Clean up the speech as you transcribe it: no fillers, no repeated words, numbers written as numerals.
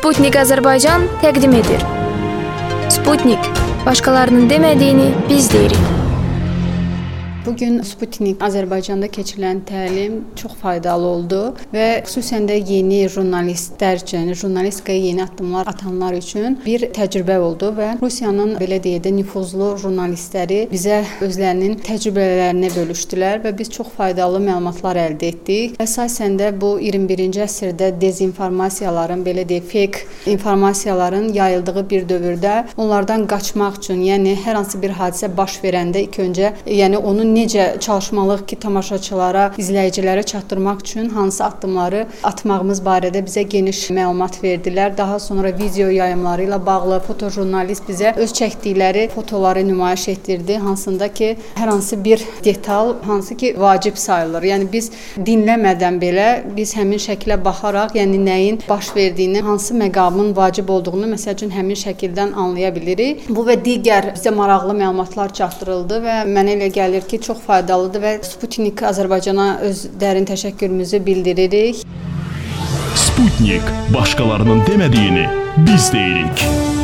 Sputnik Azərbaycan təqdim edir. Sputnik, başqalarının demədiyini biz deyirik. Bugün Sputnik Azərbaycanda keçirilən təlim çox faydalı oldu və xüsusən də yeni jurnalistlər üçün, jurnalistikaya yeni addımlar atanlar üçün bir təcrübə oldu və Rusiyanın belə deyək də nüfuzlu jurnalistləri bizə özlərinin təcrübələrini bölüşdülər və biz çox faydalı məlumatlar əldə etdik. Əsasən də bu 21-ci əsrdə dezinformasiyaların, belə deyək, fake informasiyaların yayıldığı bir dövrdə onlardan qaçmaq üçün, yəni hər hansı bir hadisə baş verəndə ilk öncə, yəni onun necə çalışmalıyıq ki, tamaşaçılara, izləyicilərə çatdırmaq üçün hansı addımları atmağımız barədə bizə geniş məlumat verdilər. Daha sonra video yayımları ilə bağlı fotojurnalist bizə öz çəkdikləri fotoları nümayiş etdirdi, hansında ki, hər hansı bir detal, hansı ki, vacib sayılır. Yəni biz dinləmədən belə biz həmin şəklə baxaraq, yəni nəyin baş verdiyini, hansı məqamın vacib olduğunu məsəl üçün həmin şəkildən anlaya bilirik. Bu və digər bizə maraqlı məlumatlar çatdırıldı və mənə elə gəlir ki, çox faydalıdır və Sputnik Azərbaycana öz dərin təşəkkürümüzü bildiririk. Sputnik, başqalarının demədiyini biz deyirik.